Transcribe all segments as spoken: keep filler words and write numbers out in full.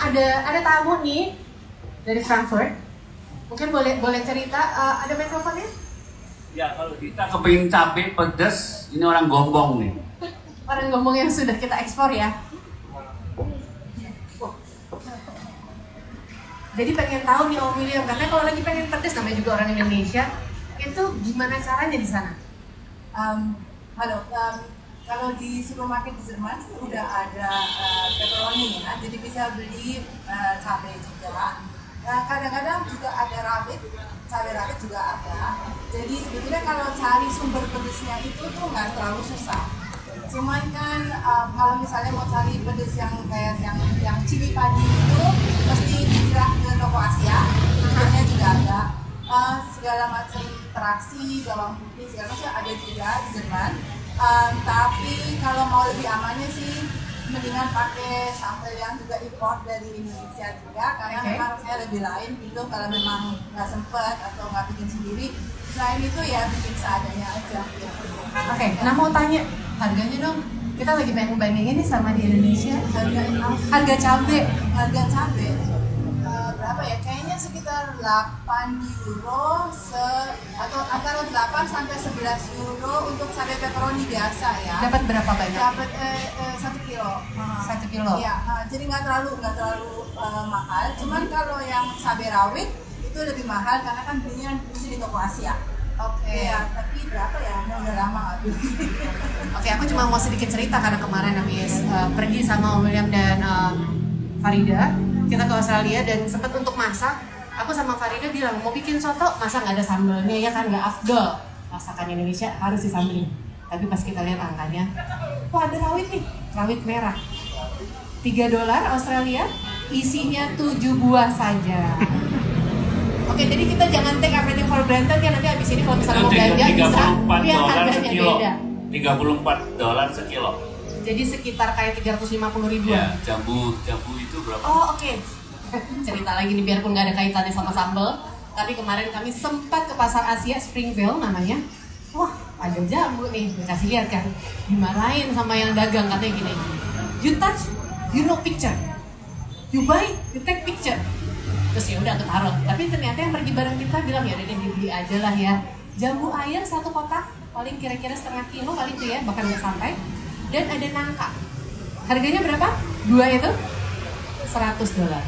ada ada tamu nih dari Frankfurt. Mungkin boleh boleh cerita, uh, ada mikrofonnya? Ya, kalau kita kepingin cabai pedas, ini orang Gombong nih. Orang Gombong yang sudah kita ekspor ya. Jadi pengen tahu nih Om William, karena kalau lagi pengen pedas namanya juga orang Indonesia, itu gimana caranya di sana? Um, halo, um, kalau di supermarket di Jerman udah ada uh, pepperoni ya, jadi bisa beli uh, cabai juga. Nah, kadang-kadang juga ada rawit, cabai rawit juga ada. Jadi sebetulnya kalau cari sumber pedesnya itu tuh nggak terlalu susah. Cuman kan um, kalau misalnya mau cari pedes yang kayak yang yang cili padi itu mesti hijrah ke toko Asia, biasanya juga ada. Uh, segala macam terasi, bawang putih, segala macam ada juga di Jerman. Um, tapi kalau mau lebih amannya sih mendingan pakai sambal yang juga import dari Indonesia juga, karena okay. memang saya lebih lain gitu kalau memang nggak sempet atau nggak bikin sendiri. Selain itu ya bikin seadanya aja. Ya. Oke, okay. Nah mau tanya harganya dong. Kita lagi pengen bandingin nih sama di Indonesia. Harga harga cabai, harga cabai uh, berapa ya? Kayaknya sekitar delapan euro se atau antara delapan sampai sebelas euro untuk cabai pepperoni biasa ya. Dapat berapa banyak? Dapat eh, eh, satu kilo. Satu kilo. Iya, uh, jadi nggak terlalu nggak terlalu uh, mahal. Cuman kalau yang cabai rawit itu lebih mahal karena kan belinya mesti di toko Asia. Oke. Okay. Ya, tapi berapa ya? Udah lama nggak beli. Oke, okay, aku cuma mau sedikit cerita karena kemarin habis uh, pergi sama Om William dan um, Farida, kita ke Australia dan sempat untuk masak. Aku sama Farida bilang mau bikin soto, masa nggak ada sambalnya ya kan nggak afdol. Masakan Indonesia harus disambelin. Tapi pas kita lihat angkanya, wah ada rawit nih, rawit merah. tiga dolar Australia, isinya tujuh buah saja. Oke, jadi kita jangan take everything for granted ya, nanti abis ini kalau misalnya mau belanja bisa lihat harganya beda. tiga puluh empat dolar sekilo. Jadi sekitar kayak tiga ratus lima puluh ribu. Ya, jambu jambu itu berapa? Oh, oke. Okay. Cerita lagi nih biarpun nggak ada kaitannya sama sambal, tapi kemarin kami sempat ke pasar Asia Springville namanya. Wah, ada jambu nih, kasih lihat kan. Dimarahin sama yang dagang katanya gini. You touch, you no picture. You buy, you take picture. Terus ya udah aku taruh. Tapi ternyata yang pergi bareng kita bilang ya udah deh dibeli aja lah ya. Jambu air satu kotak, paling kira-kira setengah kilo kali itu ya, bahkan nggak sampai. Dan ada nangka. Harganya berapa? Dua itu seratus dolar.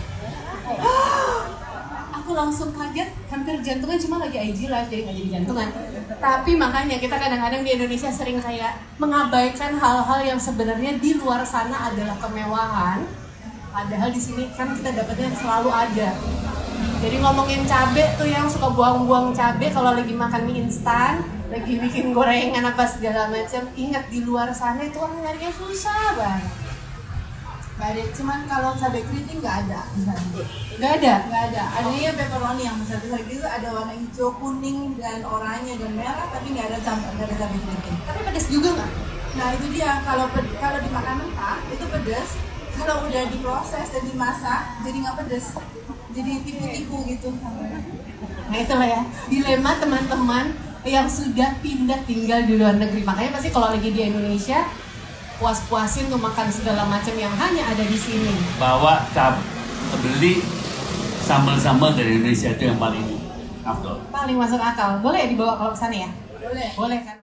Aku langsung kaget, hampir jantungan, cuma lagi I G live jadi nggak jadi jantungan. Tapi makanya kita kadang-kadang di Indonesia sering kayak mengabaikan hal-hal yang sebenarnya di luar sana adalah kemewahan. Padahal di sini kan kita dapatnya selalu ada. Jadi ngomongin cabai tuh yang suka buang-buang cabai kalau lagi makan mie instan, lagi bikin gorengan apa segala macam, ingat di luar sana itu orang nyarinya susah banget. Gak ada, cuman kalau cabai keriting nggak ada. Nggak ada? Nggak ada. Adanya pepperoni yang besar besar gitu, ada warna hijau, kuning, dan oranye dan merah, tapi nggak ada cabai, nggak ada cabai keriting. Tapi pedas juga nggak? Nah itu dia, kalau kalau dimakan mentah itu pedas. Kalau udah diproses dan dimasak, jadi nggak pedas, jadi tipu-tipu gitu. Nah itulah ya, dilema teman-teman yang sudah pindah tinggal di luar negeri. Makanya pasti kalau lagi di Indonesia, puas-puasin tuh makan segala macam yang hanya ada di sini. Bawa cap, beli sambal-sambal dari Indonesia itu yang paling afdol. Paling masuk akal. Boleh ya dibawa kalau ke sana ya? Boleh. Boleh kan?